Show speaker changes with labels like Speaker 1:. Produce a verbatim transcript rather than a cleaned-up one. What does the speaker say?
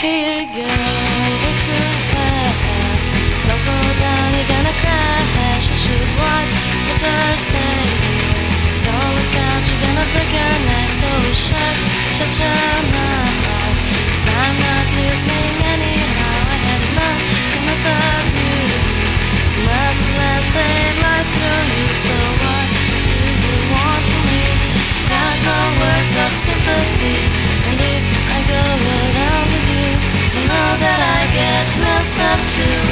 Speaker 1: Here you go, way too fast. Don't slow down, you're gonna crash. You should watch, better stay here. Don't look out, you're gonna break your neck. So shut, shut your mouth, 'cause I'm not listening anyhow. I had enough, enough of you. Much less they life through you. So what do you want from me? Got no words of sympathy, and if I go around with you, you know that I get messed up too.